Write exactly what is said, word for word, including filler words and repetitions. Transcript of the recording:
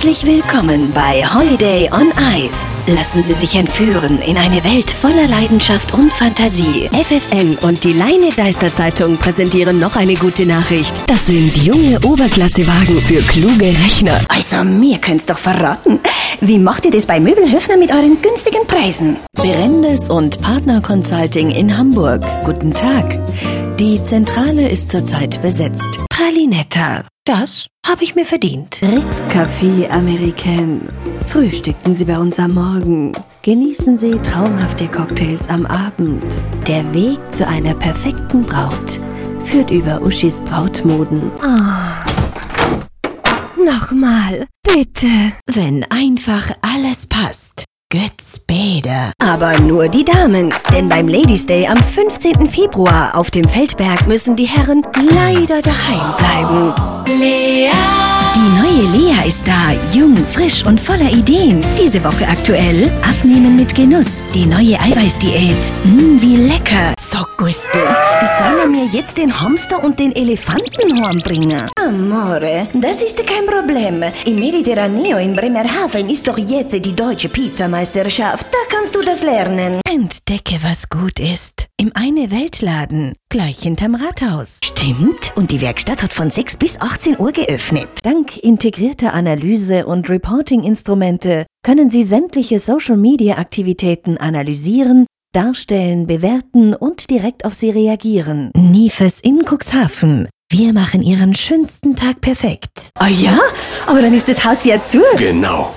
Herzlich willkommen bei Holiday on Ice. Lassen Sie sich entführen in eine Welt voller Leidenschaft und Fantasie. F F N und die Leine-Deister-Zeitung präsentieren noch eine gute Nachricht. Das sind junge Oberklassewagen für kluge Rechner. Also, mir könnt's doch verraten. Wie macht ihr das bei Möbelhöfner mit euren günstigen Preisen? Berendes und Partner Consulting in Hamburg. Guten Tag. Die Zentrale ist zurzeit besetzt. Pralinetta. Das habe ich mir verdient. Rix Café Americain. Frühstücken Sie bei uns am Morgen. Genießen Sie traumhafte Cocktails am Abend. Der Weg zu einer perfekten Braut führt über Uschis Brautmoden. Oh. Nochmal, bitte. Wenn einfach alles passt. Götz Bäder. Aber nur die Damen, denn beim Ladies Day am fünfzehnten Februar auf dem Feldberg müssen die Herren leider daheim bleiben. Lea! Die neue Lea ist da, jung, frisch und voller Ideen. Diese Woche aktuell Abnehmen mit Genuss. Die neue Eiweißdiät. Mmm, wie lecker. So, Gustel, wie soll man mir jetzt den Hamster und den Elefantenhorn bringen? Amore, das ist kein Problem. Im Mediterraneo in Bremerhaven ist doch jetzt die deutsche Pizzameisterschaft. Da kannst du das lernen. Entdecke, was gut ist. Im Eine-Welt-Laden, gleich hinterm Rathaus. Stimmt, und die Werkstatt hat von sechs bis achtzehn Uhr geöffnet. Dank integrierter Analyse und Reporting-Instrumente können Sie sämtliche Social-Media-Aktivitäten analysieren, darstellen, bewerten und direkt auf sie reagieren. Nifes in Cuxhaven. Wir machen Ihren schönsten Tag perfekt. Ah ja? Aber dann ist das Haus ja zu. Genau.